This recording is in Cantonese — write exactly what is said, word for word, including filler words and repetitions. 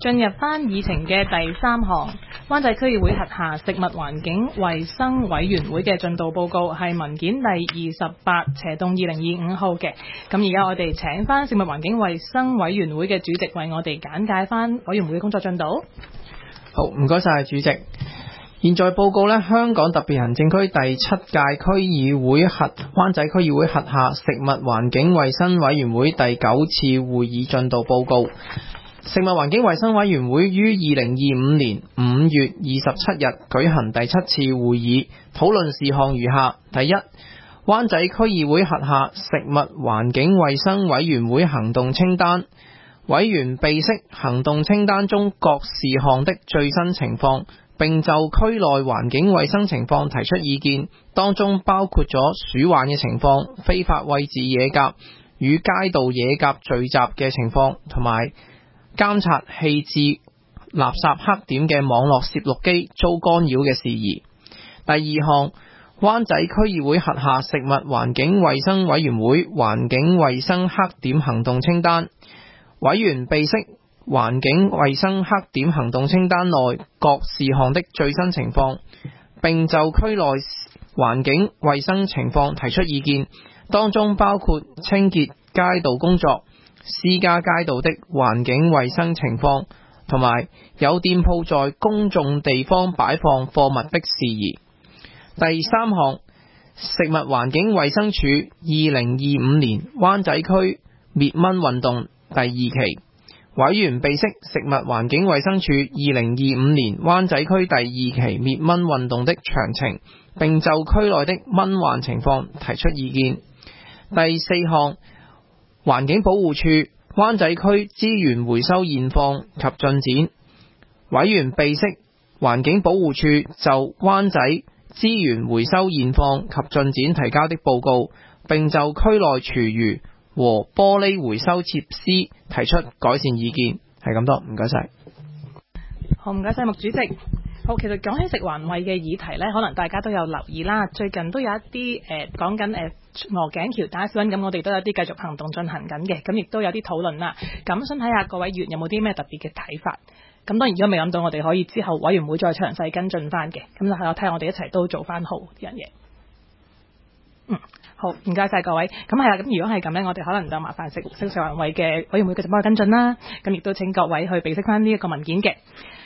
進入翻議程嘅第三項，灣仔區議會轄下食物環境衛生委員會嘅進度報告係文件第二十八斜洞二零二五號嘅。咁而家我哋請翻食物環境衛生委員會嘅主席為我哋簡介翻委員會嘅工作進度。 好，唔該晒主席。現在報告呢，香港特別行政區第七屆區議會轄灣仔區議會轄下食物環境衛生委員會第九次會議進度報告。食物環境衛生委員會於二零二五年五月二十七日舉行第七次會議，討論事項如下：第一，灣仔區議會轄下食物環境衛生委員會行動清單，委員備悉行動清單中各事項的最新情況，並就區內環境衛生情況提出意見，當中包括咗鼠患嘅情況、非法餵飼野鴿與街道野鴿聚集嘅情況，同埋監察棄置垃圾黑點嘅網絡攝錄機遭干擾嘅事宜。第二項，灣仔區議會轄下食物環境衛生委員會環境衛生黑點行動清單，委員備悉環境衛生黑點行動清單內各事項的最新情況，並就區內環境衛生情況提出意見，當中包括清潔街道工作、私家街道的環境衛生情況，同埋有店鋪在公眾地方擺放貨物的事宜。第三項，食物環境衛生署二零二五年灣仔區滅蚊運動第二期，委員備悉食物環境衛生署二零二五年灣仔區第二期滅蚊運動的詳情，並就區內的蚊患情況提出意見。第四項，環境保護署灣仔區資源回收現況及進展，委員備悉環境保護署就灣仔資源回收現況及進展提交的報告，並就區內廚餘和玻璃回收設施提出改善意見。係咁多，唔該晒。 好，唔該晒，麥主席。好，其實講起食環衛嘅議題呢，可能大家都有留意啦。最近都有一啲誒講緊誒鵝頸橋打小人，咁我哋都有啲繼續行動進行緊嘅，咁亦都有啲討論啦。咁想睇下各位議員有冇啲咩特別嘅睇法。咁當然如果未諗到，我哋可以之後委員會再詳細跟進翻嘅。咁就係我睇下我哋一齊都做翻好呢樣嘢。嗯，好，唔該晒各位。咁係啦，咁如果係咁呢，我哋可能就麻煩食食環衛嘅委員會繼續幫我跟進啦。咁亦都請各位去備悉翻呢一個文件嘅。